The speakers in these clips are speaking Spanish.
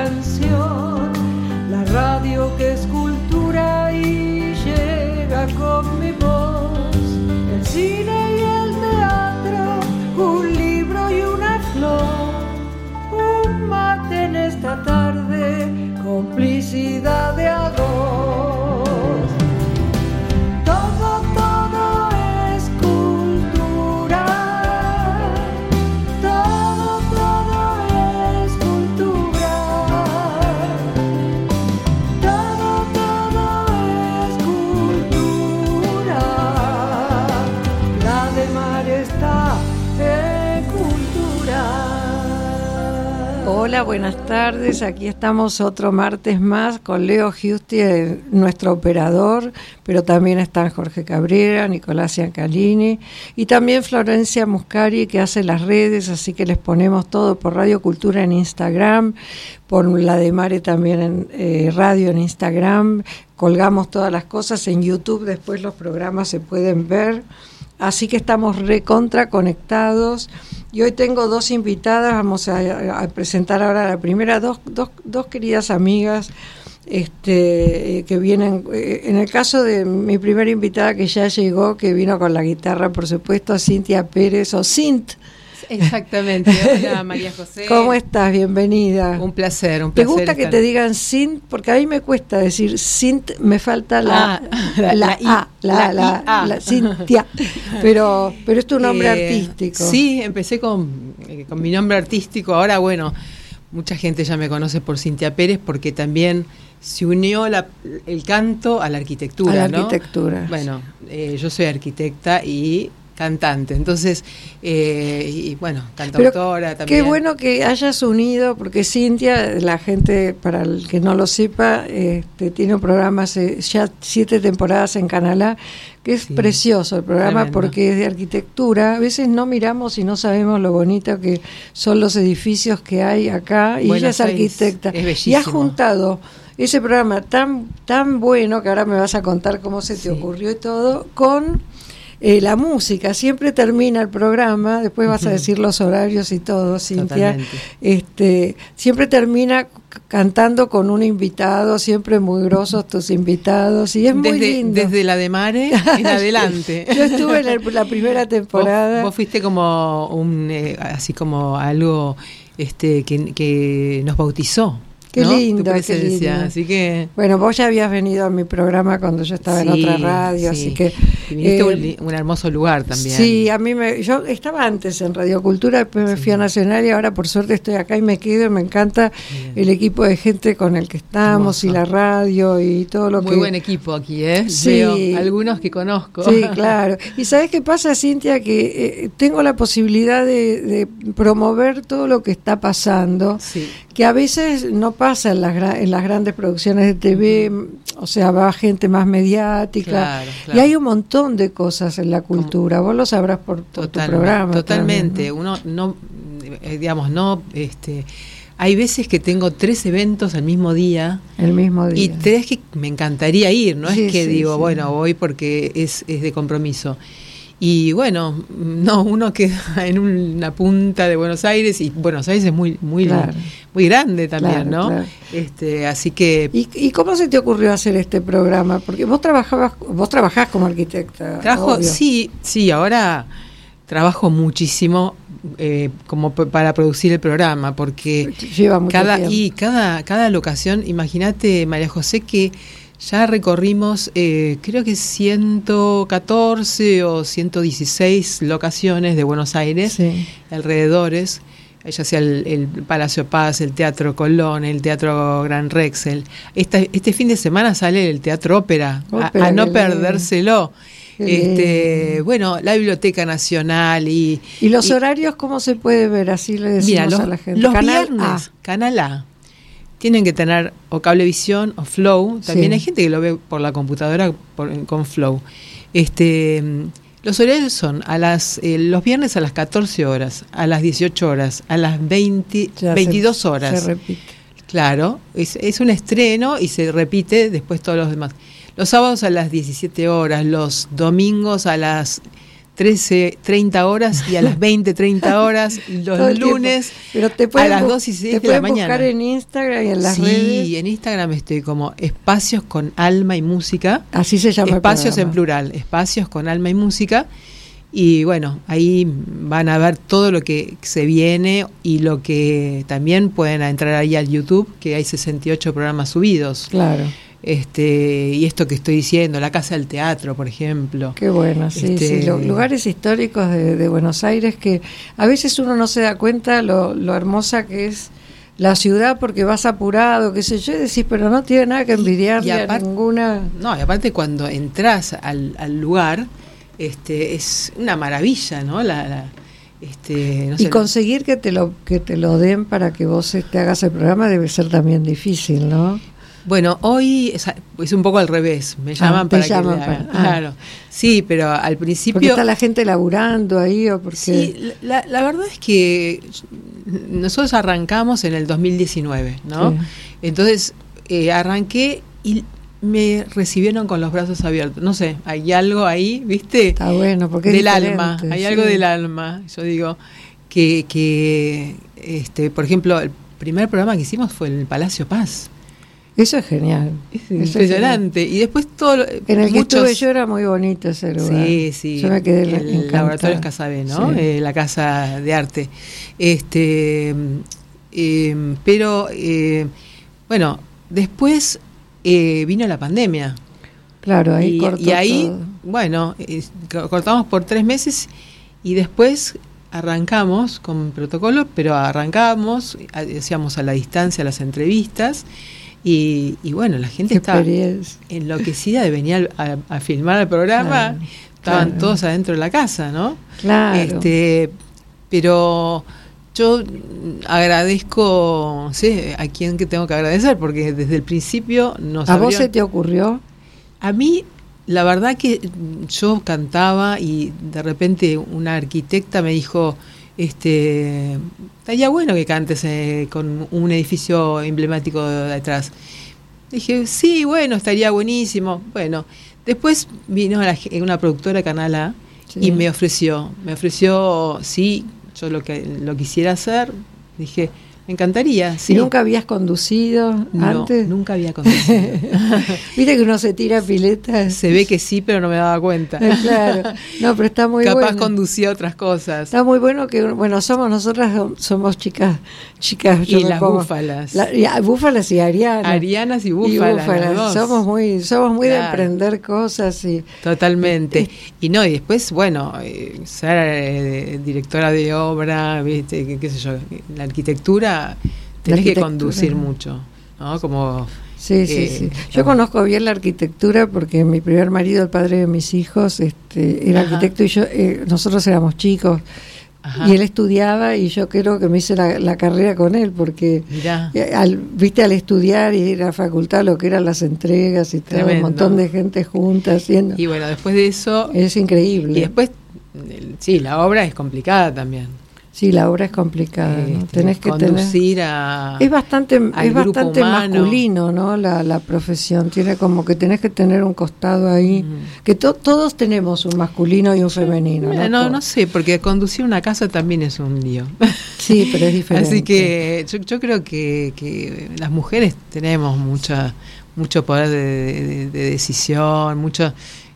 canción, la radio que es cultura y llega con mi voz, el cine y el teatro, un libro y una flor, un mate en esta tarde, complicidad de a dos. Todo es cultura, todo es cultura, todo es cultura. La de mar está en cultura. Hola, buenas tardes. Aquí estamos otro martes más con Leo Giusti, nuestro operador, pero también están Jorge Cabrera, Nicolás Ciancalini y también Florencia Muscari, que hace las redes, así que les ponemos todo por Radio Cultura en Instagram, por la de Mare también en radio en Instagram, colgamos todas las cosas en YouTube, después los programas se pueden ver. Así que estamos recontra conectados y hoy tengo dos invitadas, vamos a presentar ahora la primera, dos queridas amigas que vienen, en el caso de mi primera invitada que ya llegó, que vino con la guitarra, por supuesto, Cintia Pérez o Cint. Exactamente. Hola, María José. ¿Cómo estás? Bienvenida. Un placer. ¿Te gusta que te digan Cint? Porque a mí me cuesta decir Cint, me falta la Cintia. Pero es tu nombre artístico. Sí, empecé con mi nombre artístico. Ahora, bueno, mucha gente ya me conoce por Cintia Pérez porque también se unió el canto a la arquitectura. A la arquitectura. Bueno, yo soy arquitecta y cantante, entonces, y bueno, cantautora también. Qué bueno que hayas unido, porque Cintia, la gente, para el que no lo sepa, tiene un programa hace ya 7 temporadas en Canal A, que es precioso el programa, tremendo, porque es de arquitectura. A veces no miramos y no sabemos lo bonito que son los edificios que hay acá, y ella es arquitecta. Es bellísimo. Y ha juntado ese programa tan bueno, que ahora me vas a contar cómo se te ocurrió y todo, con la música. Siempre termina el programa, después vas a decir los horarios y todo, Cintia. Siempre termina cantando con un invitado, siempre muy grosos tus invitados, y es muy lindo. Desde la de Mare en adelante. Yo estuve en la primera temporada. Vos fuiste como así como algo que nos bautizó. Qué, ¿no? Lindo, tu presencia, qué lindo. Así que bueno, vos ya habías venido a mi programa cuando yo estaba en otra radio, así que viniste un hermoso lugar también. Sí, yo estaba antes en Radio Cultura, después me fui a Nacional y ahora por suerte estoy acá y me quedo, y me encanta el equipo de gente con el que estamos, hermoso, y la radio y todo lo muy buen equipo aquí, Sí. Veo algunos que conozco. Sí, claro. Y ¿sabés qué pasa, Cintia? Que tengo la posibilidad de promover todo lo que está pasando, que a veces no pasa en las grandes producciones de TV, o sea, va gente más mediática, claro. Y hay un montón de cosas en la cultura, vos lo sabrás por tu programa. Totalmente, también, ¿no? Uno no, hay veces que tengo 3 eventos al mismo día. El mismo día. Y 3 que me encantaría ir, no es que digo, bueno, voy porque es de compromiso. Y bueno, no, uno queda en una punta de Buenos Aires, y Buenos Aires es muy claro, muy grande también, ¿no? Claro. Así que ¿Y cómo se te ocurrió hacer este programa? Porque vos trabajás como arquitecta. Obvio. Sí, ahora trabajo muchísimo como para producir el programa, porque lleva mucho tiempo. Cada locación, imagínate, María José, que ya recorrimos, creo que 114 o 116 locaciones de Buenos Aires, alrededores, ya sea el Palacio Paz, el Teatro Colón, el Teatro Gran Rex. Este fin de semana sale el Teatro Ópera, a no perdérselo. Bueno, la Biblioteca Nacional y los horarios, ¿cómo se puede ver? Así le decimos a la gente. Los viernes, Canal A. Tienen que tener o Cablevisión o Flow. También hay gente que lo ve por la computadora con Flow. Los horarios son los viernes a las 14 horas, a las 18 horas, a las 22 horas. Se repite. Claro, es un estreno y se repite después todos los demás. Los sábados a las 17 horas, los domingos a las 13:30 horas y a las 20:30 horas los lunes a las 2:06 de la mañana. Buscar en Instagram y en las redes. Sí, en Instagram estoy como Espacios con Alma y Música. Así se llama Espacios en plural, Espacios con Alma y Música. Y bueno, ahí van a ver todo lo que se viene y lo que también pueden entrar ahí al YouTube, que hay 68 programas subidos. Claro. Y esto que estoy diciendo, la Casa del Teatro, por ejemplo. Qué bueno, sí, sí. Los lugares históricos de Buenos Aires, que a veces uno no se da cuenta lo hermosa que es la ciudad porque vas apurado, qué sé yo, y decís, pero no tiene nada que envidiarle a ninguna. No, y aparte cuando entras al lugar, es una maravilla, ¿no? No y conseguir que te lo den para que vos te hagas el programa debe ser también difícil, ¿no? Bueno, hoy es un poco al revés, me llaman para que le hagan. Claro. Sí, pero al principio... ¿Porque está la gente laburando ahí o porque...? Sí, la verdad es que nosotros arrancamos en el 2019, ¿no? Sí. Entonces arranqué y me recibieron con los brazos abiertos. No sé, hay algo ahí, ¿viste? Está bueno, porque es del diferente, alma, hay algo del alma. Yo digo que por ejemplo, el primer programa que hicimos fue en el Palacio Paz. Eso es genial. Es impresionante. Y después todo... En el que estuve yo era muy bonito ese lugar. Sí, sí. Yo me quedé el Laboratorio Escazabé, ¿no? Sí. La Casa de Arte. Pero, bueno, después vino la pandemia. Claro, ahí cortó y ahí, todo. Bueno, cortamos por 3 meses y después arrancamos con protocolo, pero arrancamos, hacíamos a la distancia las entrevistas. Y bueno, la gente estaba enloquecida de venir a filmar el programa. Claro, estaban todos adentro de la casa, ¿no? Claro. Pero yo agradezco, sé a quién que tengo que agradecer, porque desde el principio nos ¿A vos se te ocurrió? A mí, la verdad que yo cantaba y de repente una arquitecta me dijo... estaría bueno que cantes con un edificio emblemático detrás. Dije, sí, bueno, estaría buenísimo. Bueno, después vino una productora Canal A, sí, y me ofreció, sí, yo lo quisiera hacer. Dije, me encantaría. Sí. ¿Y nunca habías conducido antes? No, nunca había conducido. Viste que uno se tira piletas. Se ve que sí, pero no me daba cuenta. Claro. No, pero está muy bueno. Capaz conducía otras cosas. Está muy bueno que, bueno, somos chicas. Y las búfalas. Búfalas y arianas. Arianas y búfalas. Somos muy claro, de emprender cosas. Totalmente. Y después, bueno, ser directora de obra, ¿viste? ¿Qué sé yo? La arquitectura. Tenés que conducir mucho, ¿no? Como sí. Yo conozco bien la arquitectura porque mi primer marido, el padre de mis hijos, era arquitecto y nosotros éramos chicos. Ajá. Y él estudiaba y yo creo que me hice la carrera con él porque al estudiar y ir a la facultad, lo que eran las entregas y todo, un montón de gente junta haciendo. Y bueno, después de eso es increíble. Y después sí, la obra es complicada también. Sí, la obra es complicada, ¿no? Tenés que conducir es bastante masculino, ¿no? La profesión tiene como que tenés que tener un costado ahí, que todos tenemos un masculino y un femenino. No sé, porque conducir una casa también es un lío. Sí, pero es diferente. Así que yo creo que las mujeres tenemos mucho poder de decisión, mucho...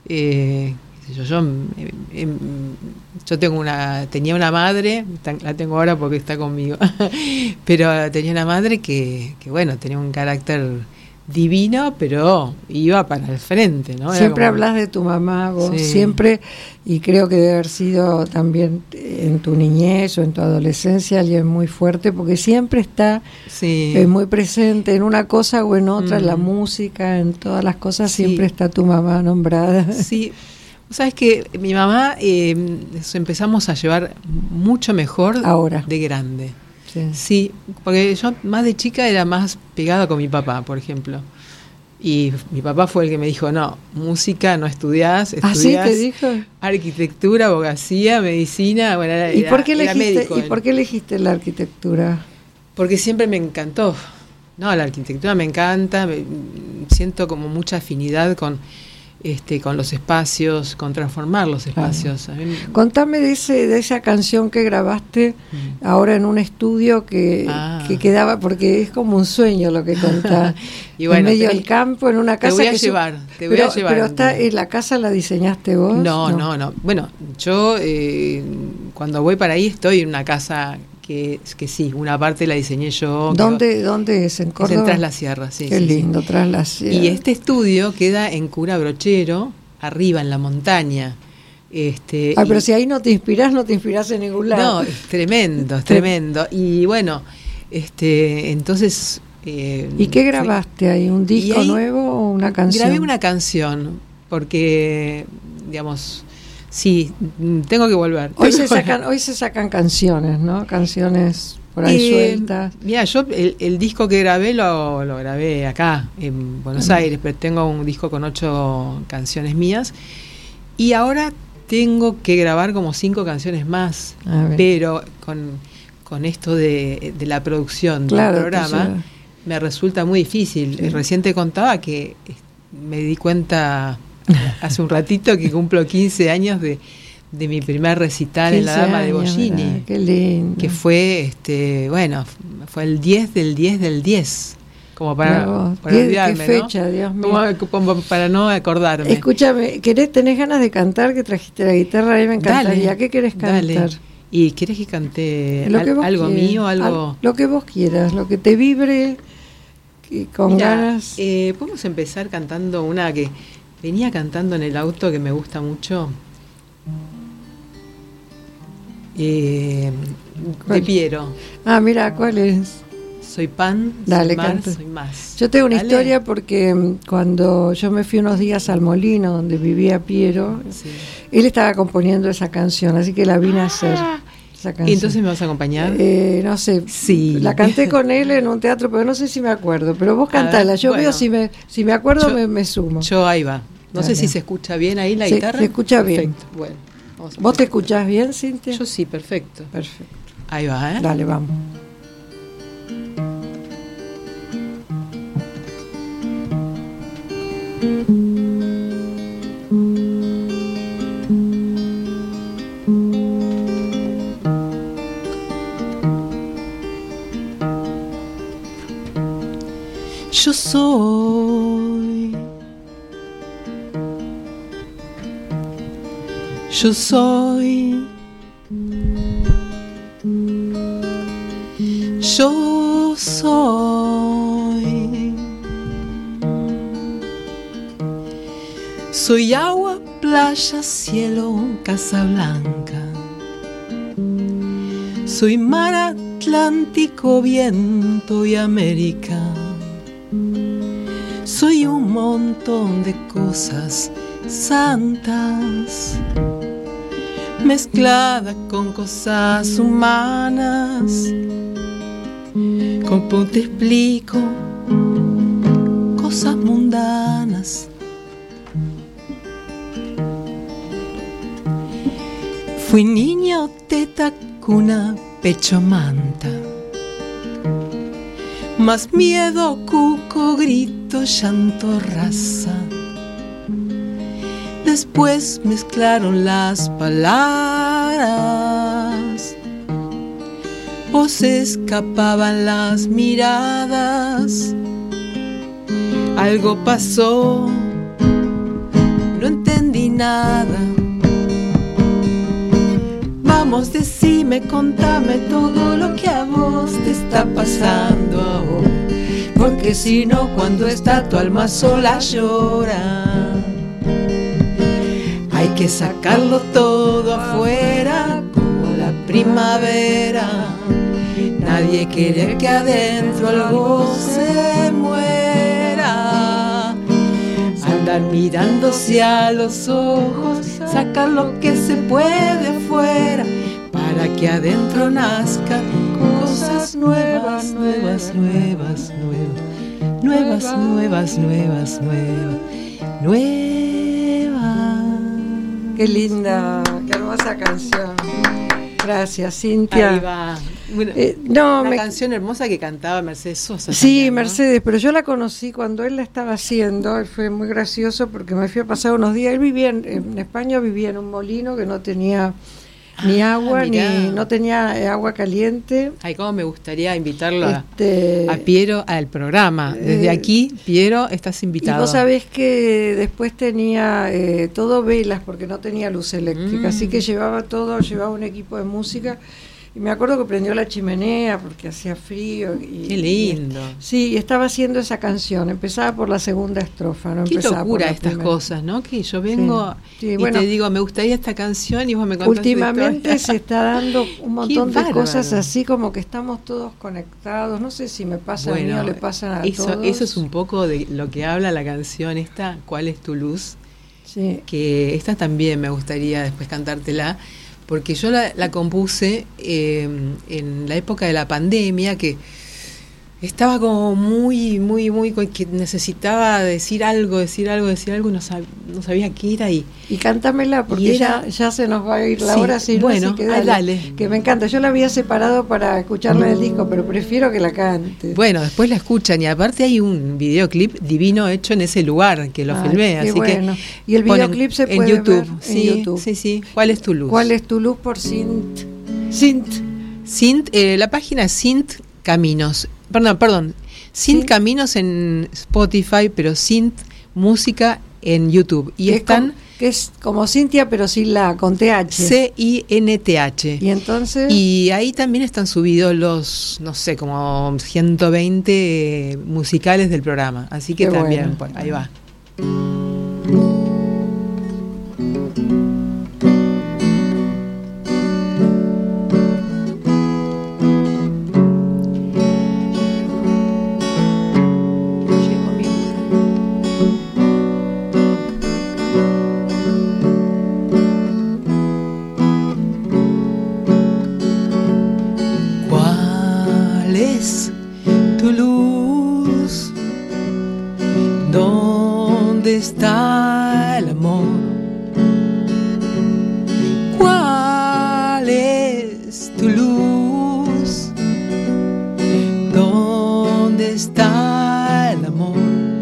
Yo tenía una madre, la tengo ahora porque está conmigo, pero tenía una madre que bueno, tenía un carácter divino, pero iba para el frente, ¿no? Siempre hablas de tu mamá, vos, sí. Siempre, y creo que debe haber sido también en tu niñez o en tu adolescencia alguien muy fuerte, porque siempre está muy presente en una cosa o en otra, en la música, en todas las cosas, siempre está tu mamá nombrada. Sí. Sabes que mi mamá empezamos a llevar mucho mejor ahora de grande. Sí, porque yo más de chica era más pegada con mi papá, por ejemplo. Y mi papá fue el que me dijo, no, música no estudiás, estudiás ¿te dijo? Arquitectura, abogacía, medicina. Bueno, ¿Y por qué elegiste la arquitectura? Porque siempre me encantó. No, la arquitectura me encanta, siento como mucha afinidad con con los espacios, con transformar los espacios. Claro. Contame de esa canción que grabaste ahora en un estudio que quedaba, porque es como un sueño lo que contás. Y bueno, en medio del campo, en una casa. Te voy a llevar. Pero ¿la casa la diseñaste vos? No. Bueno, yo cuando voy para ahí estoy en una casa que sí, una parte la diseñé yo. ¿Dónde es? ¿En Córdoba? Es en Tras la Sierra, sí. Qué lindo, sí. Tras la Sierra. Y este estudio queda en Cura Brochero, arriba en la montaña. Pero si ahí no te inspirás en ningún lado. No, es tremendo. Y bueno, entonces... ¿Y qué grabaste ahí? ¿Un disco nuevo o una canción? Grabé una canción, porque, digamos... Sí, tengo que volver. Hoy se sacan canciones, ¿no? Canciones por ahí sueltas. Mira, yo el disco que grabé lo grabé acá, en Buenos Aires, pero tengo un disco con 8 canciones mías. Y ahora tengo que grabar como 5 canciones más, pero con esto de la producción del programa me resulta muy difícil. Sí. Recién te contaba que me di cuenta... hace un ratito que cumplo 15 años de mi primer recital en la Dama de Bollini. Qué lindo. Que fue, fue el 10 del 10 del 10. Como para olvidarme, ¿qué fecha, ¿no? Dios mío? Como para no acordarme. Escúchame, ¿tenés ganas de cantar? Que trajiste la guitarra, ahí me encantaría. Dale, ¿qué querés cantar? Dale. ¿Y querés que cante algo mío? Lo que vos quieras, lo que te vibre, con ganas. Podemos empezar cantando una que venía cantando en el auto, que me gusta mucho, de Piero. Mira, ¿cuál es? Soy pan, dale, soy mar, canta. soy más. Yo tengo una historia porque cuando yo me fui unos días al molino donde vivía Piero, él estaba componiendo esa canción, así que la vine a hacer. ¿Y entonces me vas a acompañar? No sé, sí. La canté con él en un teatro, pero no sé si me acuerdo. Pero vos cantala, yo veo si me acuerdo, me sumo. Yo ahí va. No sé si se escucha bien ahí la guitarra. Se escucha bien. Perfecto. Bueno, ¿vos te escuchás bien, Cintia? Yo sí, perfecto. Ahí va, Dale, vamos. Yo soy Yo soy Soy agua, playa, cielo, casa blanca. Soy mar Atlántico, viento y América. Soy un montón de cosas santas, mezclada con cosas humanas. ¿Cómo te explico? Cosas mundanas. Fui niño, teta, cuna, pecho, manta. Más miedo, cuco, grito, llanto, raza. Después mezclaron las palabras, o se escapaban las miradas. Algo pasó, no entendí nada. Vamos, decime, contame todo lo que a vos te está pasando ahora, porque si no, cuando está tu alma sola llora. Hay que sacarlo todo afuera, como la primavera. Nadie quiere que adentro algo se muera. Andar mirándose a los ojos, sacar lo que se puede afuera, para que adentro nazcan cosas nuevas, nuevas, nuevas, nuevas, nuevas, nuevas, nuevas, nuevas, nuevas. Qué linda, qué hermosa canción. Gracias, Cintia. Ahí va. Bueno, una canción hermosa que cantaba Mercedes Sosa. Sí, también, ¿no? Mercedes, pero yo la conocí cuando él la estaba haciendo, y fue muy gracioso porque me fui a pasar unos días. Él vivía en España, vivía en un molino que no tenía ni agua, ni no tenía agua caliente. Ay, cómo me gustaría invitarlo a Piero al programa. Desde aquí, Piero, estás invitado. Y vos sabés que después tenía todo velas porque no tenía luz eléctrica, así que llevaba un equipo de música. Y me acuerdo que prendió la chimenea porque hacía frío. Qué lindo. Sí, estaba haciendo esa canción. Empezaba por la segunda estrofa. No Qué empezaba locura por la estas primera. cosas, ¿no? Que yo vengo y bueno, te digo, me gustaría esta canción y vos me contás. Últimamente se está dando un montón de bárbaro. cosas así como que estamos todos conectados. No sé si me pasa a mí o le pasa a todos. Eso es un poco de lo que habla la canción esta, ¿Cuál es tu luz? Sí. Que esta también me gustaría después cantártela. Porque yo la compuse en la época de la pandemia, que estaba como muy, que necesitaba decir algo, y no sabía qué era. Y cántamela, porque ya se nos va a ir la hora. Sí, bueno, así que dale, que me encanta. Yo la había separado para escucharla en el disco, pero prefiero que la cante. Bueno, después la escuchan, y aparte hay un videoclip divino hecho en ese lugar, que lo filmé. Así bueno. Y el videoclip se puede en YouTube. ver en YouTube. Sí. ¿Cuál es tu luz? ¿Cuál es tu luz? Por Sint. La página es Sint Caminos. Perdón. Sint Caminos en Spotify, pero Sint Música en YouTube. Y están... Que es como Cintia, pero sin la, con TH. CINTH. Y entonces... Y ahí también están subidos los, no sé, como 120 musicales del programa. Así que también, bueno. Ahí va. Está el amor. ¿Cuál es tu luz? ¿Dónde está el amor?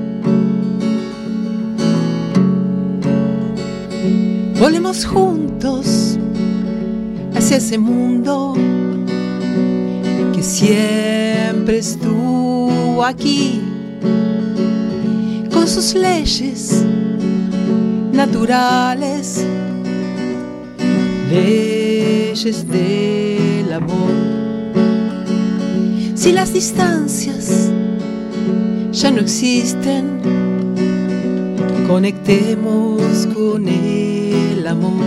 Volemos juntos hacia ese mundo que siempre estuvo aquí, con sus leyes naturales, leyes del amor. Si las distancias ya no existen, conectemos con el amor.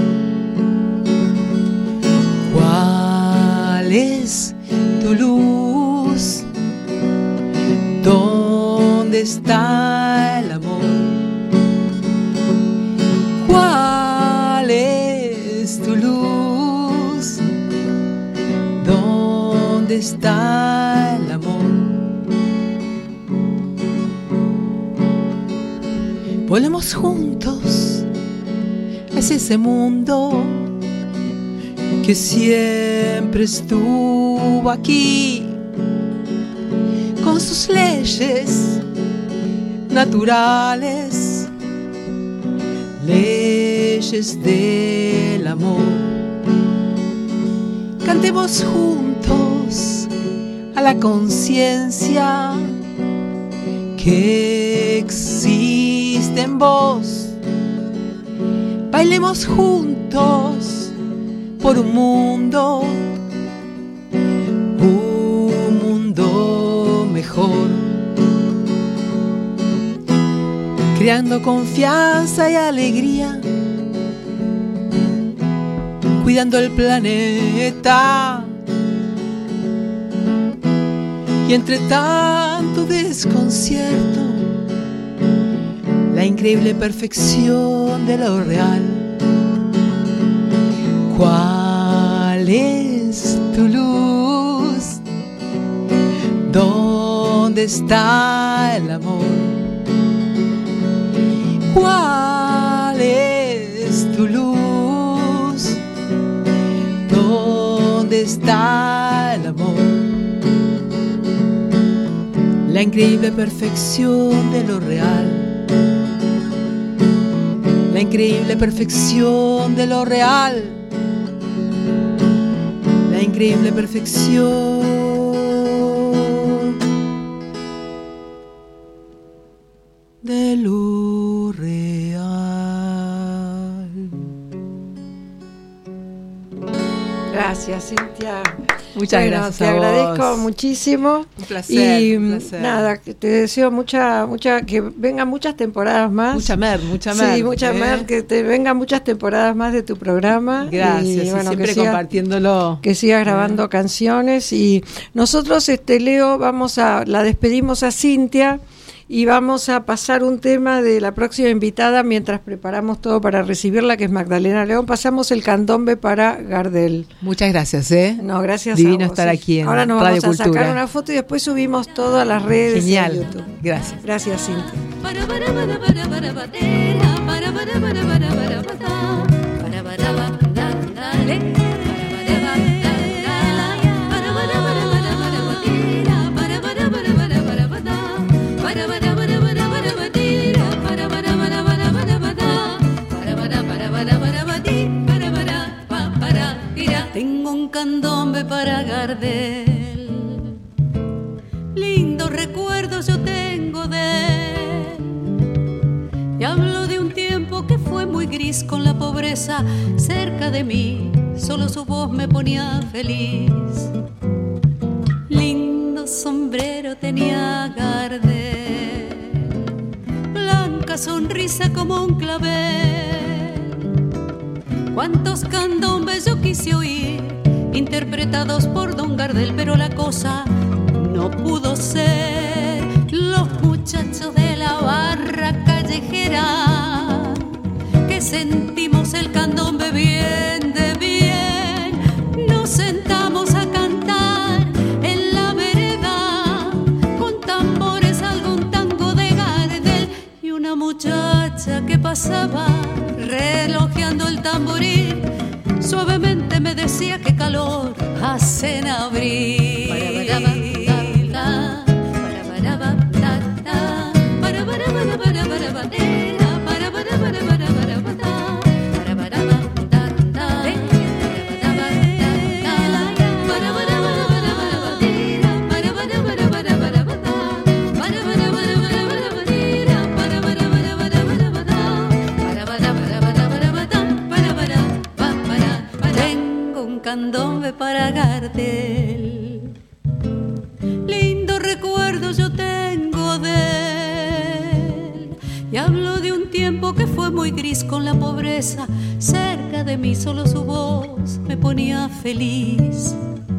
¿Cuál es tu luz? ¿Dónde está el amor? ¿Cuál es tu luz? ¿Dónde está el amor? Volemos juntos hacia ese mundo que siempre estuvo aquí, con sus leyes naturales, leyes del amor. Cantemos juntos a la conciencia que existe en vos. Bailemos juntos por un mundo mejor, creando confianza y alegría, cuidando el planeta. Y entre tanto desconcierto, la increíble perfección de lo real. ¿Cuál es tu luz? ¿Dónde está el amor? ¿Cuál es tu luz? ¿Dónde está el amor? la increíble perfección de lo real, la increíble perfección de lo real, la increíble perfección de lo real. Gracias, Cintia. Muchas gracias. Te agradezco muchísimo. Un placer. Y un placer. Nada, te deseo que vengan muchas temporadas más. Mucha mer. Sí, mucha mer, que te vengan muchas temporadas más de tu programa. Gracias, y, bueno, siempre compartiéndolo. Que sigas grabando canciones. Y nosotros, Leo, la despedimos a Cintia. Y vamos a pasar un tema de la próxima invitada mientras preparamos todo para recibirla, que es Magdalena León. Pasamos el candombe para Gardel. Muchas gracias, No, gracias Divino a vos. estar aquí en Ahora nos Radio vamos a Cultura. sacar una foto y después subimos todo a las redes. Genial. Y a YouTube. Gracias. Gracias, Cintia. Tengo un candombe para Gardel, lindos recuerdos yo tengo de él. Y hablo de un tiempo que fue muy gris con la pobreza cerca de mí, solo su voz me ponía feliz. Lindo sombrero tenía Gardel, blanca sonrisa como un clavel. Cuántos candombes yo quise oír, interpretados por Don Gardel, pero la cosa no pudo ser. Los muchachos de la barra callejera, que sentimos el candombe bien de bien, nos sentamos a cantar en la vereda, con tambores algún tango de Gardel, y una muchacha que pasaba relojeando el tamboril, suavemente me decía que calor hace en abril. Candombe para Gardel, lindo recuerdo yo tengo de él. Y hablo de un tiempo que fue muy gris con la pobreza cerca de mí, solo su voz me ponía feliz.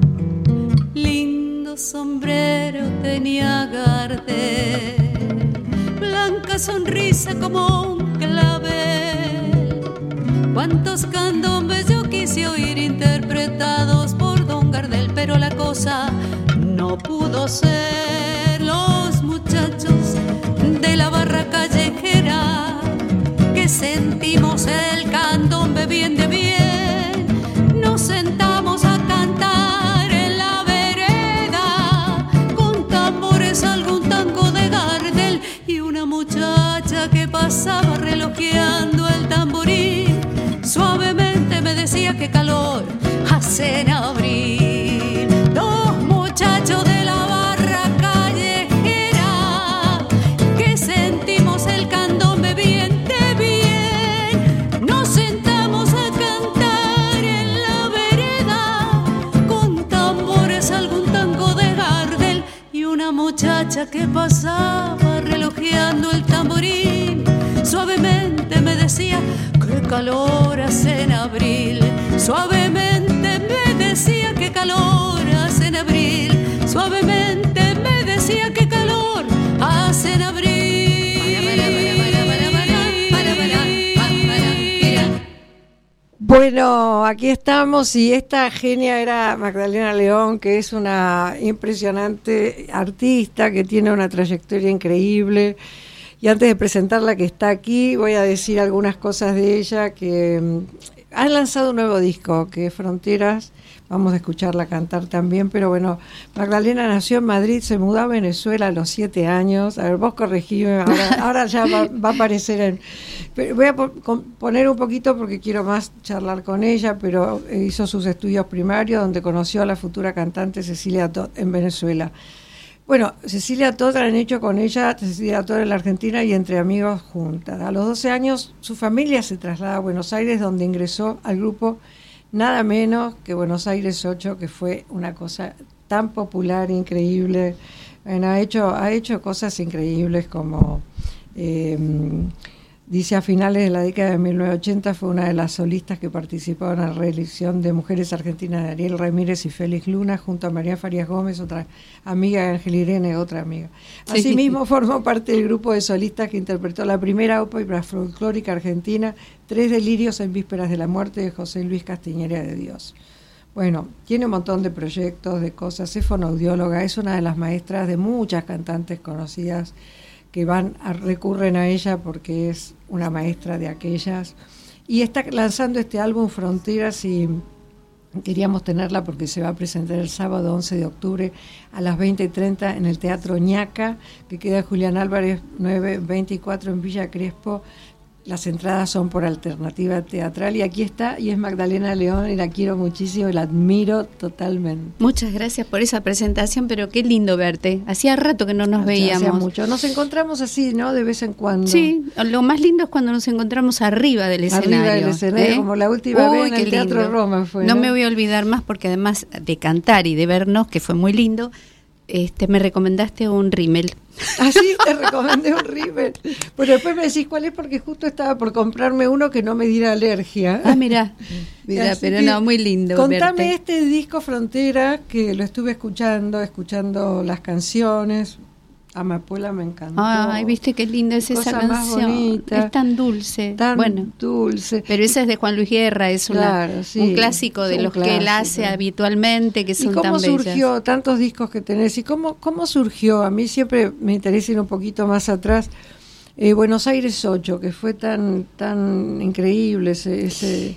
Lindo sombrero tenía Gardel, blanca sonrisa como un clavel. Cuántos candombes yo quise oír, interpretados por Don Gardel, pero la cosa no pudo ser. Los muchachos de la barra callejera, que sentimos el candombe bien de bien, nos sentamos a cantar en la vereda, con tambores algún tango de Gardel, y una muchacha que pasaba relojeando el tamboril, suavemente me decía que calor hace en abril. Dos muchachos de la barra callejera, que sentimos el candombe bien de bien, nos sentamos a cantar en la vereda, con tambores algún tango de Gardel, y una muchacha que pasaba relojeando el tamboril, suavemente me decía que calor hace en abril. Suavemente me decía que calor hace en abril. Suavemente me decía que calor hace en abril. Bueno, aquí estamos y esta genia era Magdalena León, que es una impresionante artista que tiene una trayectoria increíble. Y antes de presentarla, que está aquí, voy a decir algunas cosas de ella, que han lanzado un nuevo disco, que es Fronteras. Vamos a escucharla cantar también, pero bueno, Magdalena nació en Madrid, se mudó a Venezuela a los 7 años. A ver, vos corregime, ahora ya va a aparecer en... Pero voy a poner un poquito porque quiero más charlar con ella, pero hizo sus estudios primarios, donde conoció a la futura cantante Cecilia Todd en Venezuela. Bueno, Cecilia Todd han hecho con ella, Cecilia Todd en la Argentina y Entre Amigos juntas. A los 12 años su familia se traslada a Buenos Aires, donde ingresó al grupo nada menos que Buenos Aires 8, que fue una cosa tan popular, increíble. Bueno, ha hecho cosas increíbles como, dice, a finales de la década de 1980 fue una de las solistas que participó en la reelección de Mujeres Argentinas de Ariel Ramírez y Félix Luna, junto a María Farías Gómez, otra amiga, Ángel Irene, otra amiga. Asimismo, formó parte del grupo de solistas que interpretó la primera ópera folclórica argentina, Tres delirios en vísperas de la muerte, de José Luis Castiñera de Dios. Bueno, tiene un montón de proyectos, de cosas, es fonoaudióloga, es una de las maestras de muchas cantantes conocidas que recurren a ella porque es una maestra de aquellas. Y está lanzando este álbum Fronteras y queríamos tenerla porque se va a presentar el sábado 11 de octubre a las 20:30 en el Teatro Ñaca, que queda en Julián Álvarez 924 en Villa Crespo. Las entradas son por alternativa teatral y aquí está, y es Magdalena León, y la quiero muchísimo y la admiro totalmente. Muchas gracias por esa presentación, pero qué lindo verte. Hacía rato que no nos veíamos. Hacía mucho. Nos encontramos así, ¿no? De vez en cuando. Sí, lo más lindo es cuando nos encontramos arriba del escenario. Arriba del escenario, como la última vez en el Teatro lindo. Roma fue. No me voy a olvidar más porque además de cantar y de vernos, que fue muy lindo, me recomendaste un rímel. Ah, sí, te recomendé un rímel. Pero después me decís cuál es, porque justo estaba por comprarme uno que no me diera alergia. Ah, mirá, pero no, muy lindo. Contame verte. Este disco Frontera, que lo estuve escuchando las canciones. Amapola me encantó. Ay, viste qué linda es esa canción. Más bonita, es tan dulce. Dulce. Pero esa es de Juan Luis Guerra, es un clásico de los que él hace habitualmente, que son tan bellas. ¿Y cómo surgió tantos discos que tenés? ¿Y cómo surgió? A mí siempre me interesa ir un poquito más atrás. Buenos Aires 8, que fue tan increíble ese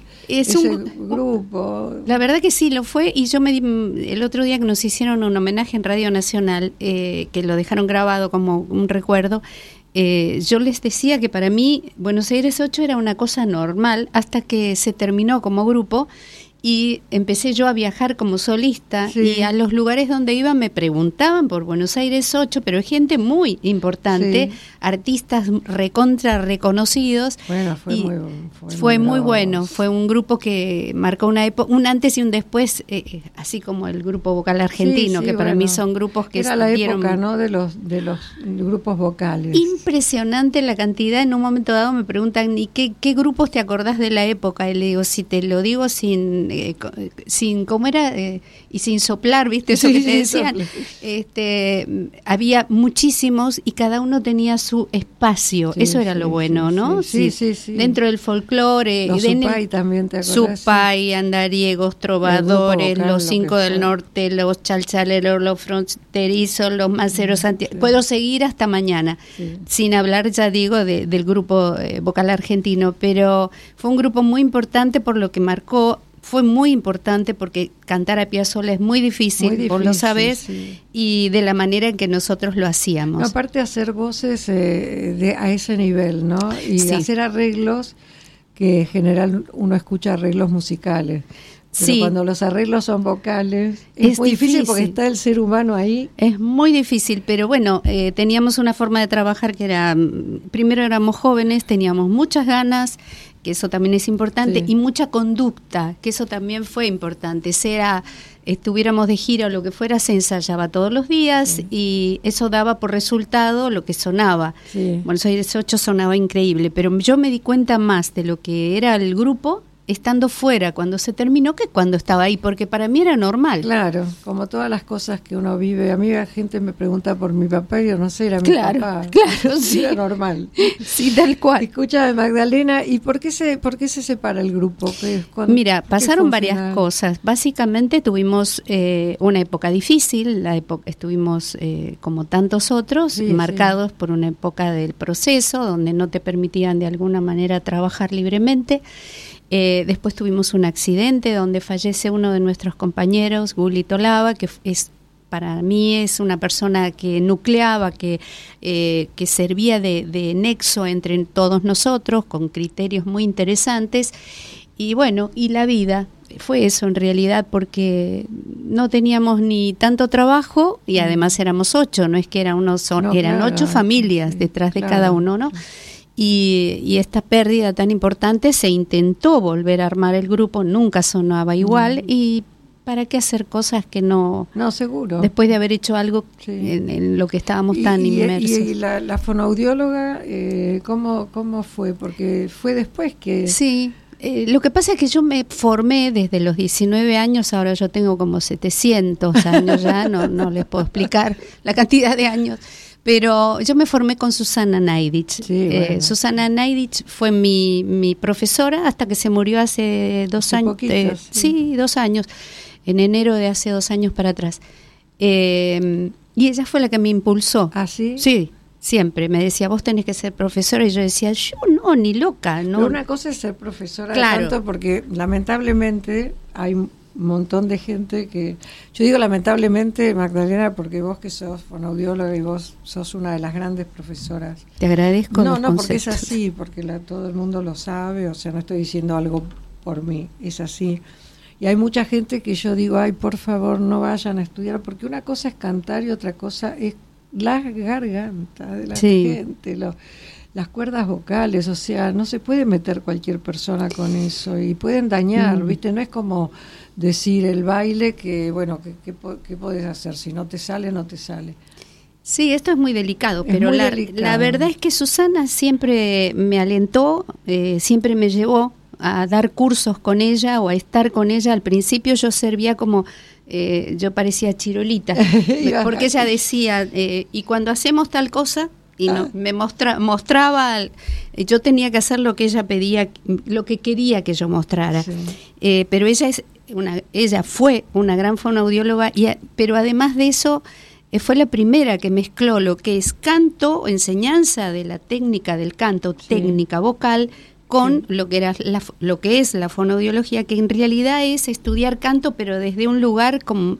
grupo. La verdad que sí, lo fue, y yo el otro día que nos hicieron un homenaje en Radio Nacional, que lo dejaron grabado como un recuerdo, yo les decía que para mí Buenos Aires 8 era una cosa normal hasta que se terminó como grupo y empecé yo a viajar como solista, sí. Y a los lugares donde iba me preguntaban por Buenos Aires 8, pero gente muy importante, sí. Artistas recontra reconocidos. Bueno, fue muy bueno, fue un grupo que marcó una época, un antes y un después, así como el grupo vocal argentino, sí, que para mí son grupos que era la época, ¿no? de los grupos vocales. Impresionante la cantidad. En un momento dado me preguntan, ¿y qué grupos te acordás de la época? Y le digo, si te lo digo sin ¿cómo era? Y sin soplar, ¿viste? Eso, sí, que te decían. Había muchísimos y cada uno tenía su espacio. Sí, eso era lo bueno, ¿no? Sí. Dentro del folclore. Los Supay también, ¿te acordás? Supay, andariegos, trovadores, vocal, los Cinco del Norte, los chalchaleros, los fronterizos, los maceros. Puedo seguir hasta mañana, sin hablar, ya digo, del grupo vocal argentino, pero fue un grupo muy importante por lo que marcó. Fue muy importante porque cantar a Piazzolla es muy difícil, vos lo sabés, sí. Y de la manera en que nosotros lo hacíamos. Aparte de hacer voces a ese nivel, ¿no? Y sí. Hacer arreglos, que en general uno escucha arreglos musicales. Pero sí. Cuando los arreglos son vocales es muy difícil porque está el ser humano ahí. Es muy difícil, pero bueno, teníamos una forma de trabajar que era, primero éramos jóvenes, teníamos muchas ganas, que eso también es importante, sí. Y mucha conducta, que eso también fue importante. Estuviéramos de gira o lo que fuera, se ensayaba todos los días, sí. Y eso daba por resultado lo que sonaba. Sí. Buenos Aires 8 sonaba increíble, pero yo me di cuenta más de lo que era el grupo estando fuera cuando se terminó que cuando estaba ahí, porque para mí era normal. Claro, como todas las cosas que uno vive. A mí la gente me pregunta por mi papá y yo no sé, era mi papá. Claro, sí. Era normal. Sí, tal cual. Escúchame, Magdalena, ¿y por qué se separa el grupo? Mira, pasaron varias cosas. Básicamente tuvimos una época difícil, estuvimos como tantos otros, marcados por una época del proceso, donde no te permitían de alguna manera trabajar libremente. Después tuvimos un accidente donde fallece uno de nuestros compañeros, Guli Tolaba, que para mí es una persona que nucleaba, que servía de nexo entre todos nosotros, con criterios muy interesantes. Y bueno, y la vida fue eso en realidad, porque no teníamos ni tanto trabajo y además éramos 8, no es que era uno solo, eran 8 familias detrás de cada uno, ¿no? Y esta pérdida tan importante, se intentó volver a armar el grupo, nunca sonaba igual, y ¿para qué hacer cosas que no? No, seguro. Después de haber hecho algo en lo que estábamos tan inmersos. ¿Y la fonoaudióloga, cómo fue? Porque fue después que... Sí. Lo que pasa es que yo me formé desde los 19 años, ahora yo tengo como 700 años ya, no les puedo explicar la cantidad de años, pero yo me formé con Susana Naidich. Sí, bueno. Susana Naidich fue mi profesora hasta que se murió hace 2 años. Sí, 2 años, en enero de hace 2 años para atrás. Y ella fue la que me impulsó. ¿Ah, sí? Sí. Siempre me decía, vos tenés que ser profesora, y yo decía, yo no, ni loca. No. Pero una cosa es ser profesora, claro, de canto, porque lamentablemente hay un montón de gente que... Yo digo lamentablemente, Magdalena, porque vos que sos fonoaudióloga y vos sos una de las grandes profesoras. Te agradezco. No, porque es así, porque todo el mundo lo sabe, o sea, no estoy diciendo algo por mí, es así. Y hay mucha gente que yo digo, ay, por favor, no vayan a estudiar, porque una cosa es cantar y otra cosa es la garganta de la gente, las cuerdas vocales, o sea, no se puede meter cualquier persona con eso y pueden dañar, ¿viste? No es como decir el baile que, bueno, ¿qué podés hacer? Si no te sale, no te sale. Sí, esto es muy delicado, pero la verdad es que Susana siempre me alentó, siempre me llevó a dar cursos con ella o a estar con ella. Al principio yo servía como... yo parecía chirolita, porque ella decía, y cuando hacemos tal cosa, y me mostraba, yo tenía que hacer lo que ella pedía, lo que quería que yo mostrara. Sí. Pero ella fue una gran fonoaudióloga, pero además de eso, fue la primera que mezcló lo que es canto, enseñanza de la técnica del canto, técnica vocal, con lo que era lo que es la fonoaudiología, que en realidad es estudiar canto, pero desde un lugar como,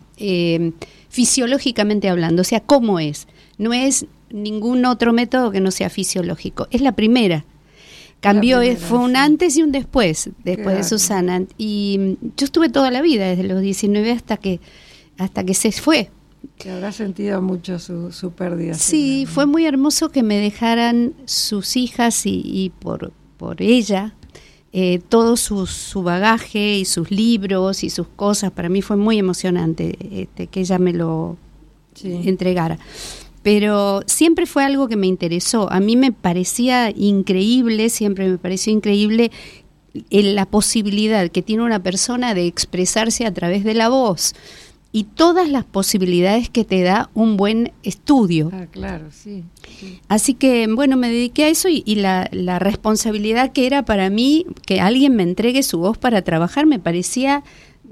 fisiológicamente hablando, o sea, cómo es. No es ningún otro método que no sea fisiológico. Es la primera. Cambió, fue un antes y un después de Susana. Y yo estuve toda la vida, desde los 19 hasta que se fue. Que habrá sentido mucho su pérdida. Sí, fue muy hermoso que me dejaran sus hijas y por ella, todo su bagaje y sus libros y sus cosas. Para mí fue muy emocionante que ella me lo entregara. Pero siempre fue algo que me interesó. A mí me parecía increíble, siempre me pareció increíble la posibilidad que tiene una persona de expresarse a través de la voz y todas las posibilidades que te da un buen estudio. Ah, claro, sí. Así que, bueno, me dediqué a eso y la responsabilidad que era para mí que alguien me entregue su voz para trabajar me parecía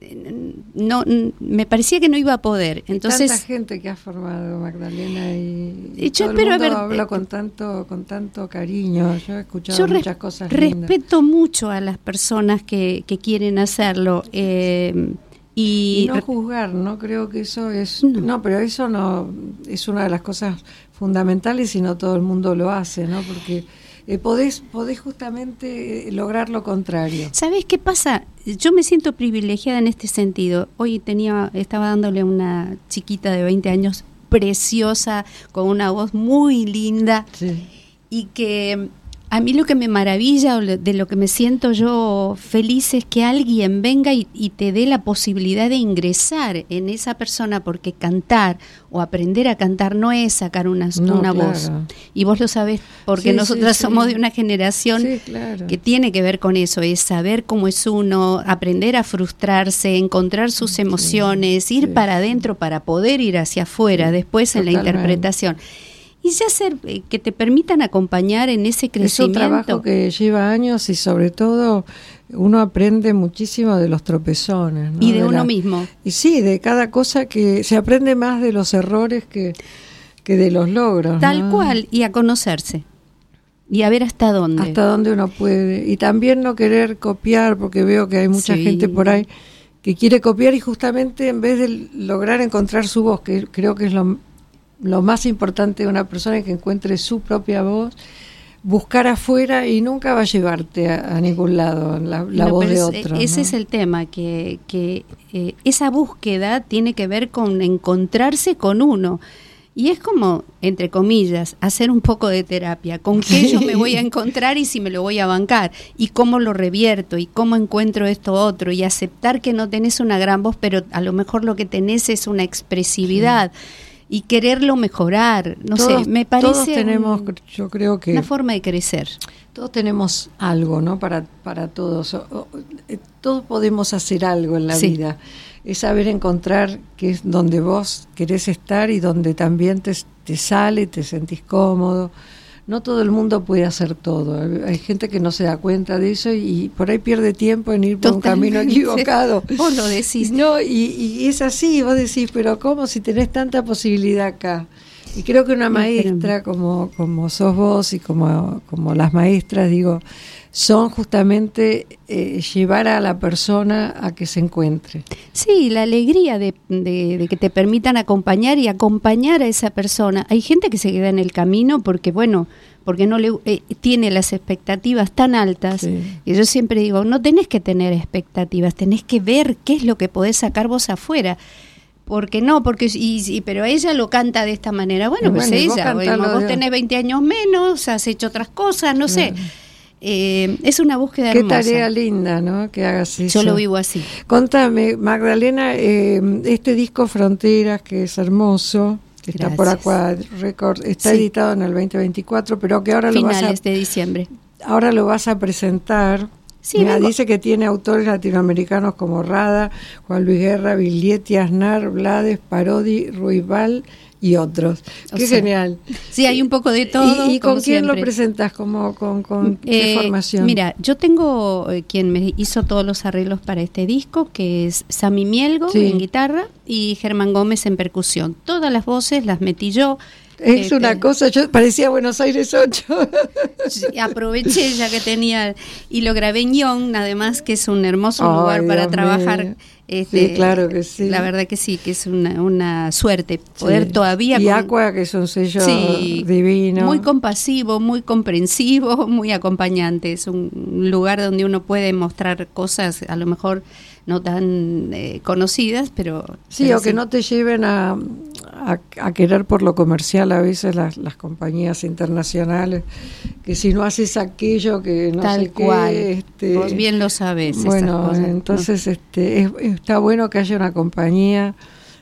que no iba a poder. Entonces, tanta gente que has formado, Magdalena, y yo todo espero el mundo haber habla con tanto cariño. Yo he escuchado muchas cosas lindas. Respeto mucho a las personas que quieren hacerlo. Y no juzgar, no creo que eso es... No, pero eso no es una de las cosas fundamentales y no todo el mundo lo hace, ¿no? Porque podés justamente lograr lo contrario. ¿Sabés qué pasa? Yo me siento privilegiada en este sentido. Hoy estaba dándole a una chiquita de 20 años preciosa, con una voz muy linda, y que A mí lo que me maravilla, o de lo que me siento yo feliz, es que alguien venga y te dé la posibilidad de ingresar en esa persona, porque cantar o aprender a cantar no es sacar una voz. Y vos lo sabés, porque nosotras somos de una generación que tiene que ver con eso, es saber cómo es uno, aprender a frustrarse, encontrar sus emociones, ir para adentro para poder ir hacia afuera después en la interpretación. Y ya que te permitan acompañar en ese crecimiento. Es un trabajo que lleva años y sobre todo uno aprende muchísimo de los tropezones, ¿no? Y de uno mismo. Y sí, de cada cosa, que se aprende más de los errores que de los logros. Tal cual, y a conocerse. Y a ver hasta dónde. Hasta dónde uno puede. Y también no querer copiar, porque veo que hay mucha gente por ahí que quiere copiar y justamente en vez de lograr encontrar su voz, que creo que es lo más importante de una persona, que encuentre su propia voz, buscar afuera, y nunca va a llevarte a ningún lado la voz de otro. Ese es el tema, que esa búsqueda tiene que ver con encontrarse con uno. Y es como, entre comillas, hacer un poco de terapia. ¿Con qué yo me voy a encontrar y si me lo voy a bancar? Y cómo lo revierto y cómo encuentro esto otro. Y aceptar que no tenés una gran voz, pero a lo mejor lo que tenés es una expresividad. Y quererlo mejorar, me parece todos tenemos, yo creo que una forma de crecer. Todos tenemos algo, ¿no? Para todos, todos podemos hacer algo en la vida. Es saber encontrar qué es donde vos querés estar y donde también te sale, te sentís cómodo. No todo el mundo puede hacer todo. Hay gente que no se da cuenta de eso y por ahí pierde tiempo en ir por un camino equivocado. Vos lo decís. No, y es así, vos decís, pero ¿cómo si tenés tanta posibilidad acá? Y creo que una maestra como sos vos y como las maestras, digo, son justamente llevar a la persona a que se encuentre. Sí, la alegría de que te permitan acompañar y acompañar a esa persona. Hay gente que se queda en el camino porque no tiene las expectativas tan altas. Y yo siempre digo, no tenés que tener expectativas, tenés que ver qué es lo que podés sacar vos afuera. Pero ella lo canta de esta manera. Bueno, pues ella, vos tenés 20 años menos, has hecho otras cosas, no sé. Es una búsqueda hermosa. Qué tarea linda, ¿no? Que hagas eso. Yo lo vivo así. Contame, Magdalena, este disco Fronteras, que es hermoso, que está por Aqua Records, está editado en el 2024, pero que ahora finales de diciembre. Ahora lo vas a presentar. Sí, dice que tiene autores latinoamericanos como Rada, Juan Luis Guerra, Biglietti, Aznar, Blades, Parodi, Ruibal y otros. Qué genial. Sí, hay un poco de todo. ¿Y con quién lo presentas? ¿Con qué formación? Mira, yo tengo quien me hizo todos los arreglos para este disco, que es Sammy Mielgo en guitarra y Germán Gómez en percusión. Todas las voces las metí yo. Es una cosa, yo parecía Buenos Aires 8. Aproveché ya que tenía, y lo grabé en Young, además, que es un hermoso lugar para trabajar. Sí, claro que sí. La verdad que sí, que es una suerte poder todavía. Y Aqua, que es un sello divino. Muy compasivo, muy comprensivo, muy acompañante. Es un lugar donde uno puede mostrar cosas a lo mejor no tan conocidas, pero... Sí, o que no te lleven a querer por lo comercial a veces las compañías internacionales, que si no haces aquello que no tal sé cual. qué... Vos bien lo sabés. Bueno, esas cosas, entonces está bueno que haya una compañía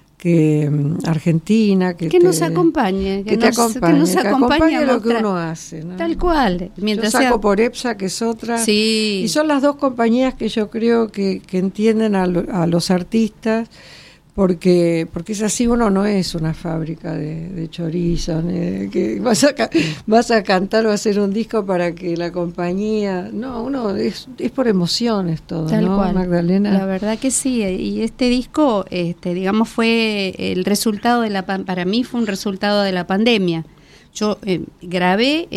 argentina que nos acompañe, que acompañe lo que uno hace, ¿no? Tal cual. Mientras yo saco por EPSA, que es otra, sí. Y son las dos compañías que yo creo que entienden a los artistas, porque es así. Uno no es una fábrica de chorizo, que vas a cantar o a hacer un disco para que la compañía, no, uno es por emociones todo. Tal ¿no, cual. Magdalena? La verdad que sí, y este disco, digamos, fue el resultado para mí fue un resultado de la pandemia. Yo grabé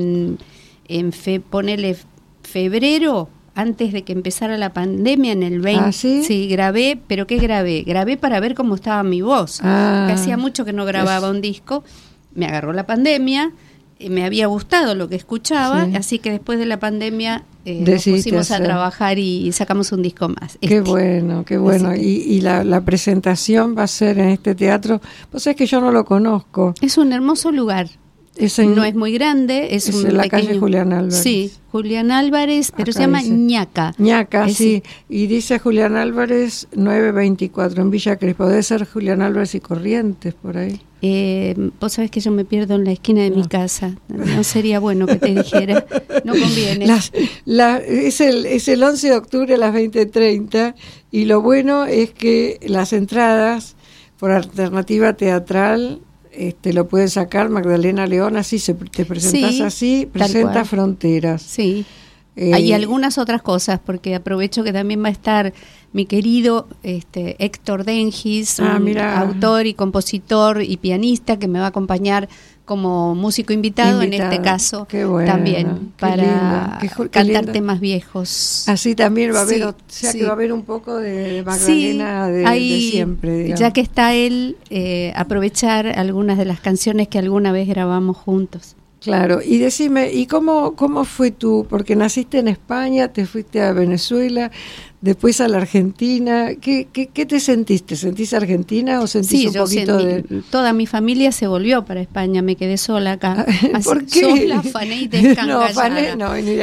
ponele febrero, antes de que empezara la pandemia, en el 20. ¿Ah, sí? Sí, grabé, pero ¿qué grabé? Grabé para ver cómo estaba mi voz. Porque hacía mucho que no grababa un disco. Me agarró la pandemia, me había gustado lo que escuchaba, así que después de la pandemia nos pusimos a trabajar y sacamos un disco más. Qué bueno, qué bueno. Y la presentación va a ser en este teatro. Vos sabés que yo no lo conozco. Es un hermoso lugar. no es muy grande, es un en la pequeño, calle Julián Álvarez. Sí, Julián Álvarez, pero Acá se llama dice. Ñaca. Ñaca, sí. Y dice Julián Álvarez 924 en Villa Crespo. Debe ser Julián Álvarez y Corrientes, por ahí. Vos sabés que yo me pierdo en la esquina de mi casa. No sería bueno que te dijera. No conviene. Es el 11 de octubre a las 20:30 y lo bueno es que las entradas por alternativa teatral lo pueden sacar Magdalena León, así te presentás, así, presenta Fronteras. Sí. Hay algunas otras cosas, porque aprovecho que también va a estar mi querido Héctor Dengis, autor y compositor y pianista, que me va a acompañar como músico invitado en este caso. Qué bueno, también para cantar temas viejos. Así también va a haber, que va a haber un poco de Magdalena de siempre, digamos. Ya que está él, aprovechar algunas de las canciones que alguna vez grabamos juntos. Claro, y decime, ¿y cómo fue tú? Porque naciste en España, te fuiste a Venezuela, después a la Argentina. ¿Qué te sentiste? ¿Sentís argentina o sentís un poquito de...? Toda mi familia se volvió para España, me quedé sola acá. ¿Por qué? Sola, fané y descangallada.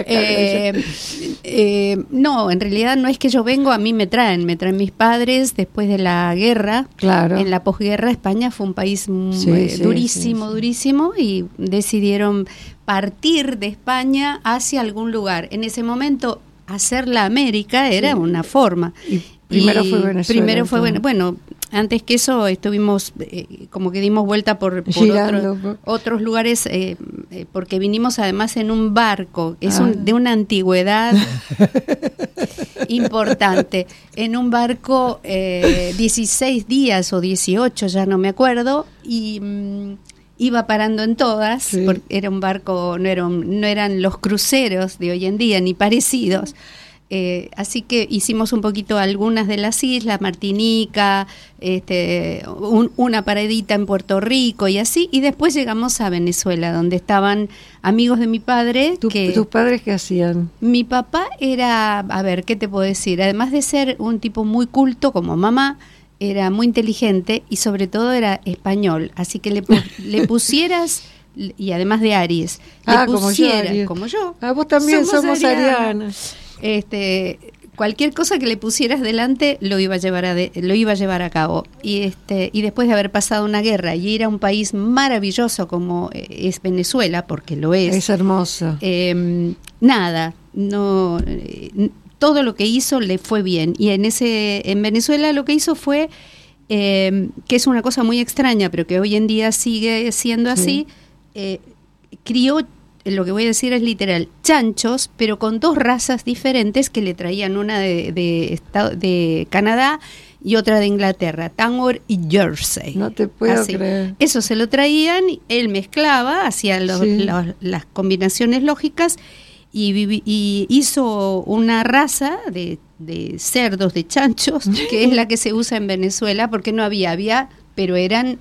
No, en realidad no es que yo vengo, a mí me traen mis padres después de la guerra. Claro. En la posguerra España fue un país durísimo y decidieron partir de España hacia algún lugar. En ese momento hacer la América era una forma. Y primero fue Venezuela. Bueno, antes que eso estuvimos como que dimos vuelta por otros lugares, porque vinimos además en un barco, de una antigüedad importante, en un barco 16 días o 18, ya no me acuerdo, y iba parando en todas, porque era un barco, no eran los cruceros de hoy en día, ni parecidos. Así que hicimos un poquito algunas de las islas, Martinica, una paradita en Puerto Rico y así, y después llegamos a Venezuela, donde estaban amigos de mi padre. ¿Tus padres qué hacían? Mi papá era, a ver, ¿qué te puedo decir? Además de ser un tipo muy culto como mamá, era muy inteligente y sobre todo era español, así que le pusieras, y además de Aries, como yo. Vos también somos arianas. Cualquier cosa que le pusieras delante lo iba a llevar a cabo, y después de haber pasado una guerra y ir a un país maravilloso como es Venezuela, porque lo es hermoso, todo lo que hizo le fue bien, y en Venezuela lo que hizo fue que es una cosa muy extraña, pero que hoy en día sigue siendo así, crió, lo que voy a decir es literal, chanchos, pero con dos razas diferentes que le traían, una de Canadá y otra de Inglaterra, Tangoor y Jersey. No te puedo creer. Eso se lo traían, él mezclaba, hacía las combinaciones lógicas y hizo una raza de cerdos, de chanchos, que es la que se usa en Venezuela, porque no había, pero eran...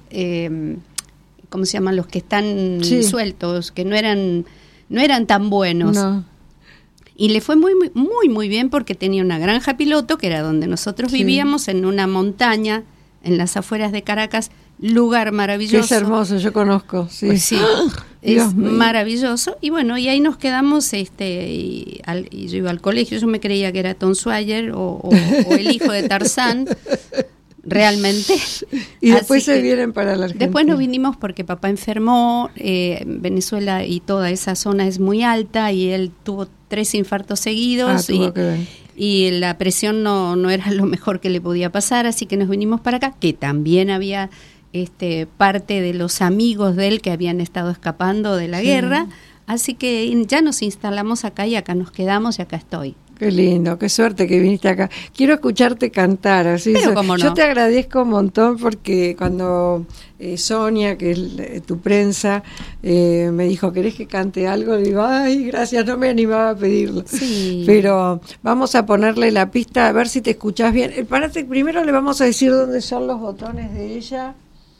¿cómo se llaman? Los que están sueltos, que no eran tan buenos. No. Y le fue muy, muy, muy, muy bien, porque tenía una granja piloto, que era donde nosotros vivíamos, en una montaña, en las afueras de Caracas, lugar maravilloso. Es hermoso, yo conozco. Sí, pues sí, es maravilloso. Y bueno, y ahí nos quedamos, y yo iba al colegio, yo me creía que era Tom Sawyer o el hijo de Tarzán. Realmente. Y después se vienen para la Argentina. Después nos vinimos porque papá enfermó. Venezuela y toda esa zona es muy alta, y él tuvo 3 infartos seguidos, y la presión no era lo mejor que le podía pasar, así que nos vinimos para acá, que también había parte de los amigos de él que habían estado escapando de la guerra, así que ya nos instalamos acá y acá nos quedamos y acá estoy. Qué lindo, qué suerte que viniste acá. Quiero escucharte cantar. Así. Pero cómo no. Yo te agradezco un montón, porque cuando Sonia, que es tu prensa, me dijo, ¿querés que cante algo? Le digo, ay, gracias, no me animaba a pedirlo. Sí. Pero vamos a ponerle la pista, a ver si te escuchás bien. Primero le vamos a decir dónde son los botones de ella.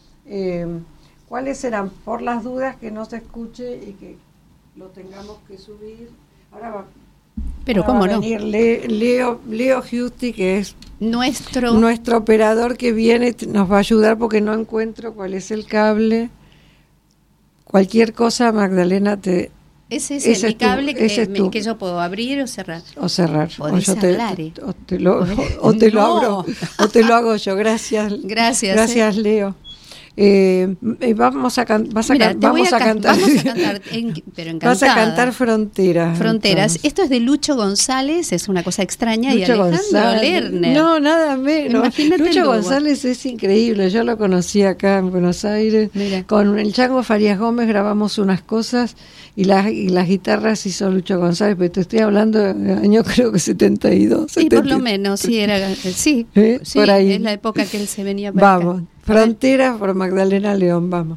¿Cuáles serán? Por las dudas que no se escuche y que lo tengamos que subir. Ahora va. Pero cómo no. Venir Leo Giusti, que es nuestro operador, que viene, nos va a ayudar porque no encuentro cuál es el cable. cualquier cosa, Magdalena, ese es mi cable que yo puedo abrir o cerrar. O cerrar. Podés hablar. O te lo abro. O te lo hago yo. Gracias. Gracias, Leo. Vamos a cantar. Vamos a cantar, pero encantada. Vas a cantar Fronteras. Fronteras. Entonces. Esto es de Lucho González, es una cosa extraña, Lucho y Alejandro Lerner. No, nada menos. Imagínate Lucho González es increíble. Yo lo conocí acá en Buenos Aires. Mira. Con el Chango Farías Gómez grabamos unas cosas y las guitarras hizo Lucho González, pero te estoy hablando del año creo que 72. Sí, 70. Por lo menos, sí, sí, por ahí. Es la época que él se venía para Vamos. acá. Fronteras por Magdalena León, vamos.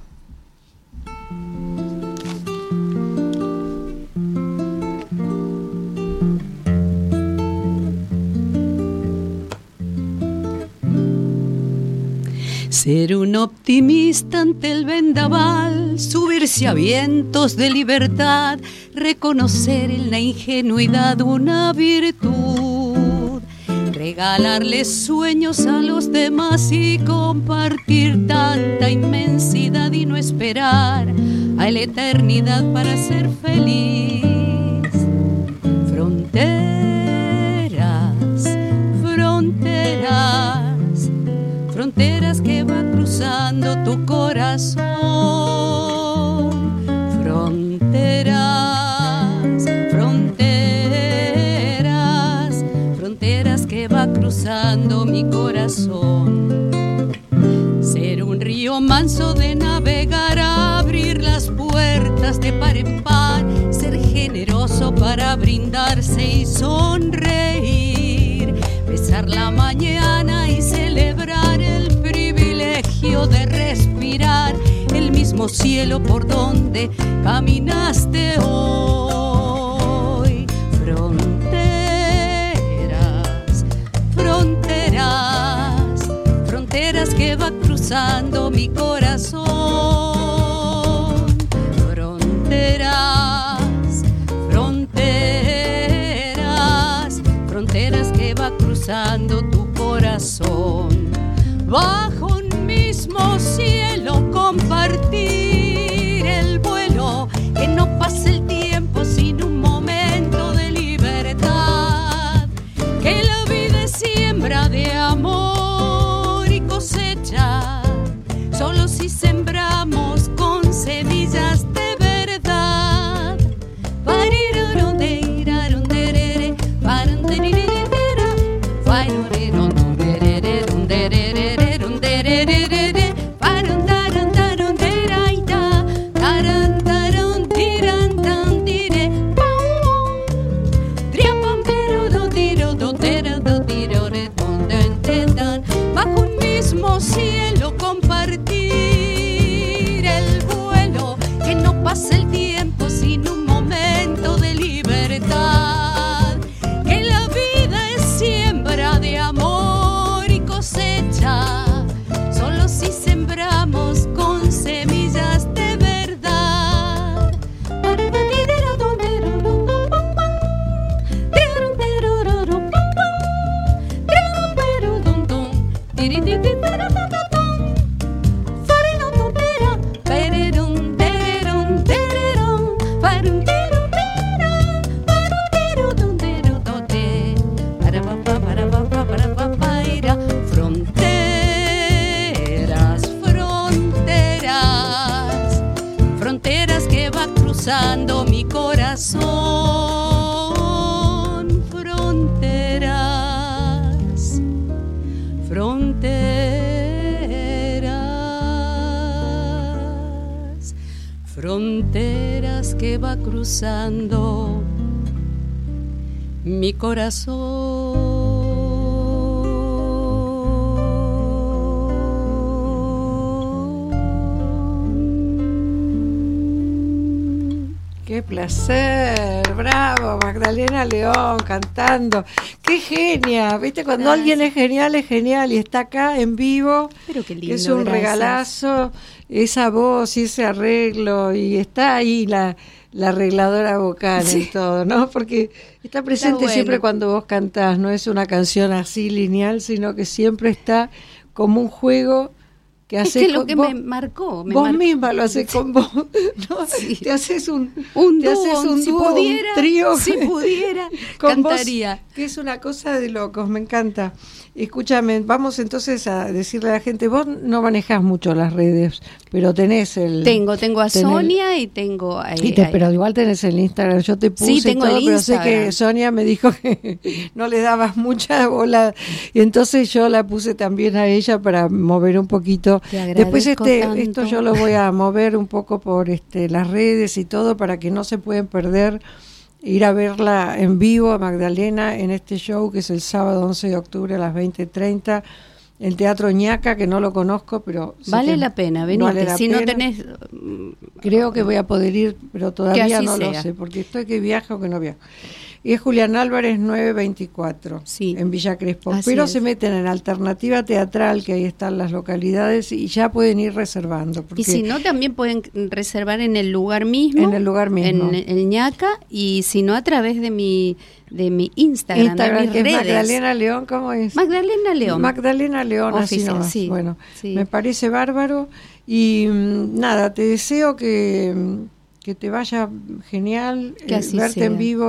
Ser un optimista ante el vendaval, subirse a vientos de libertad, reconocer en la ingenuidad una virtud, regalarles sueños a los demás y compartir tanta inmensidad y no esperar a la eternidad para ser feliz. Fronteras, fronteras que va cruzando tu corazón. Fronteras, fronteras, fronteras que va cruzando mi corazón. Ser un río manso de navegar, abrir las puertas de par en par, ser generoso para brindarse y sonreír, besar la mañana y celebrar el privilegio de respirar el mismo cielo por donde caminaste hoy. Fronteras, fronteras, fronteras que va cruzando mi corazón. Fronteras, fronteras, fronteras que va cruzando tu corazón. Bajo un mismo cielo compartir el vuelo, que no pase el tiempo sin un momento de libertad, que la vida es siembra de amor y cosecha, solo si sembramos con semillas de verdad. Bajo un mismo cielo compartir el vuelo, que no pase el tiempo sin un momento de libertad, que la vida es siembra de amor y cosecha, solo si sembramos con semillas de verdad. Fronteras, fronteras, fronteras que va cruzando mi corazón. Fronteras, fronteras, fronteras que va cruzando mi corazón. Qué placer, bravo, Magdalena León cantando. Qué genia, ¿viste? Cuando alguien es genial y está acá en vivo. Pero qué lindo, es un regalazo, esa voz y ese arreglo, y está ahí la arregladora vocal y todo, ¿no? Porque está presente está siempre cuando vos cantás, no es una canción así lineal, sino que siempre está como un juego que es haces que lo con que vos, me marcó. vos misma lo haces con vos, ¿no? Sí. Te haces un dúo, si dúo, pudiera, un trío. si pudiera, con cantaría. Vos, que es una cosa de locos, me encanta. Escúchame, vamos entonces a decirle a la gente, vos no manejás mucho las redes, pero tenés Tengo a Sonia y tengo... pero igual tenés el Instagram, yo te puse, sí, tengo todo, el pero Instagram. sé que Sonia me dijo que no le dabas mucha bola, y entonces yo la puse también a ella para mover un poquito. Después esto yo lo voy a mover un poco por las redes y todo, para que no se pueden perder ir a verla en vivo a Magdalena en este show que es el sábado 11 de octubre a las 20:30, el Teatro Ñaca, que no lo conozco, pero vale la pena venirte. Vale si pena. No tenés, creo que voy a poder ir, pero todavía no sea. lo sé, porque estoy que viajo o que no viajo. Y es Julián Álvarez 924, sí, en Villa Crespo. Así pero es. Se meten en Alternativa Teatral, que ahí están las localidades, y ya pueden ir reservando. Y si no, también pueden reservar en el lugar mismo. En el lugar mismo. En el Ñaca, y si no, a través de mi Instagram, de mis que redes. es Magdalena León, ¿cómo es? Magdalena León. Magdalena León, Oficial, así nomás. sí, Bueno, sí. Me parece bárbaro. Y nada, te deseo que te vaya genial. Que así verte sea. en vivo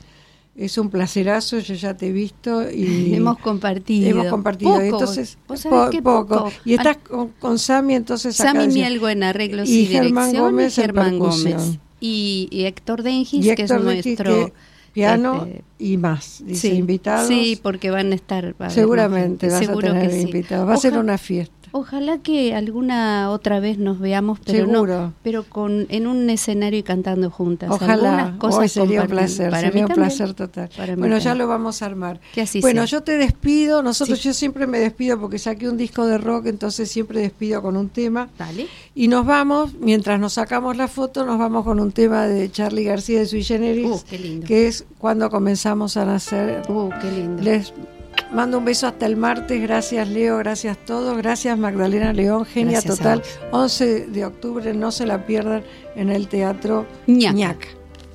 es un placerazo, yo ya te he visto y hemos compartido poco, entonces poco. Y estás con Sami, entonces Sami Mielgo en arreglos y Germán dirección, Gómez y Germán en Gómez percusión. Y Héctor Dengis, que es nuestro piano y más, dice, invitados. Sí, porque van a estar. Seguramente vas seguro a tener que invitados. Va a ser una fiesta. Ojalá que alguna otra vez nos veamos, pero seguro. No, pero en un escenario y cantando juntas. Ojalá, hoy sería un placer, sería un placer total. Bueno, ya lo vamos a armar. Que así bueno, sea. Yo te despido, yo siempre me despido porque saqué un disco de rock, entonces siempre despido con un tema. Dale. Y nos vamos, mientras nos sacamos la foto, nos vamos con un tema de Charly García de Sui Generis, qué lindo. que es Cuando comenzamos a nacer. Qué lindo. Les mando un beso hasta el martes. Gracias, Leo, gracias a todos. Gracias, Magdalena León, genia gracias total. 11 de octubre, no se la pierdan en el Teatro Ñaca.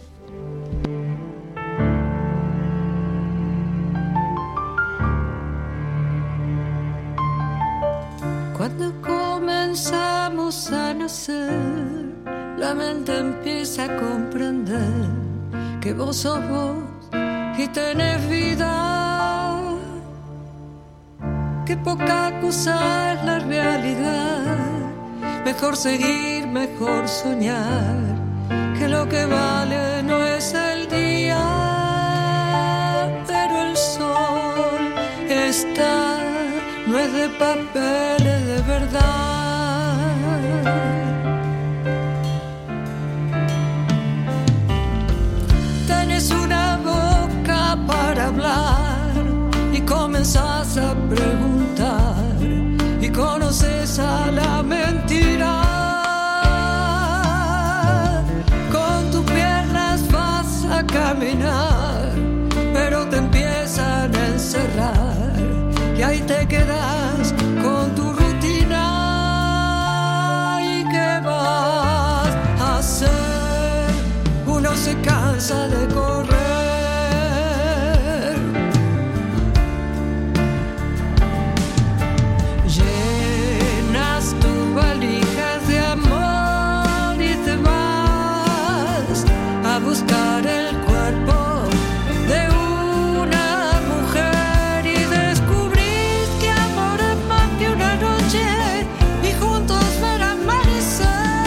Cuando comenzamos a nacer, la mente empieza a comprender que vos sos vos y tenés vida, que poca cosa es la realidad, mejor seguir, mejor soñar, que lo que vale no es el día, pero el sol está, no es de papel, es de verdad. Tenés una boca para hablar y comenzás a preguntar y conoces a la mentira. Con tus piernas vas a caminar, pero te empiezan a encerrar y ahí te quedas con tu rutina. ¿Y qué vas a hacer? Uno se cansa de correr. Llenas tu valija de amor y te vas a buscar el cuerpo de una mujer y descubrís que amor es más que una noche y juntos ver amanecer.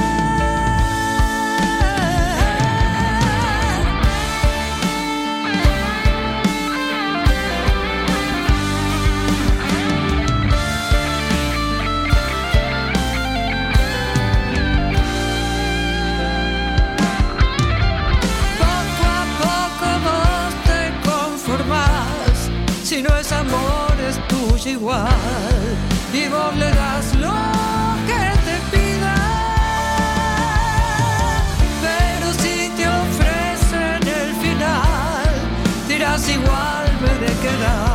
Poco a poco vos te conformás, si no es amor es tuyo igual, y vos le das lo que te pida, pero si te ofrecen el final, dirás igual me de quedar.